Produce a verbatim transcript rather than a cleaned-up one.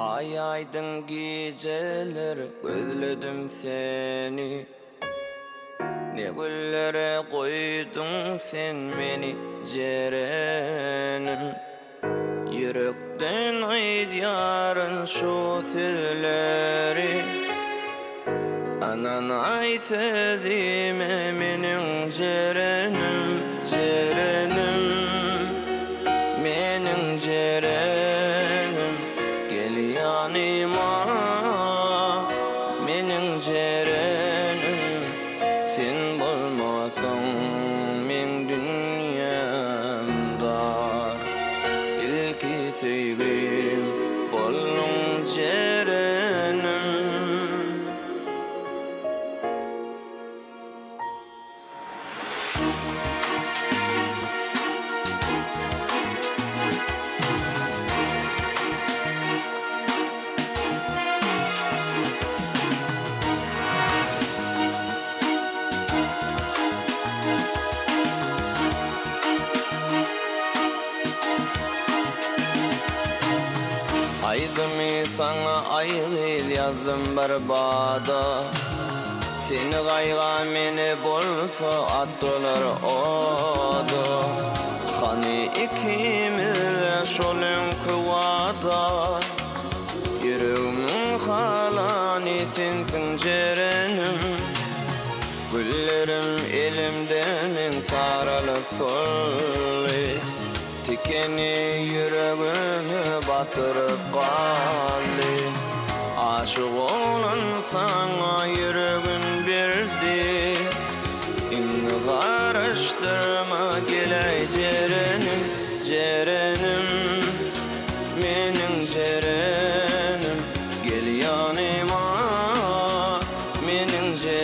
Ay aydın geceler gözledim seni. Ne güllere koydun sen meni cerenim. Yürekten aydiyarın şu sözleri. Anan aytedime menin cerenim, cerenim, menin cerenim. Gel yanıma, menin cerenim. Sen bulmasan men dünyam dar. İlki sevgim bollun cerenim. Aydım sana ayrıl yazdım barbada. Seni gayga meni bolsa attılar oda. Hani ikimiz şolun kuvada. Yüreğimin halani sensin cerenim. Güllerim elimden saralı solli. Tikeni yüreğimi batırıp kaldı. Aşık olan sana yüreğim birdi. İnni karıştırma geley cerenim, cerenim, menin cerenim. Gel yanıma, menin cerenim.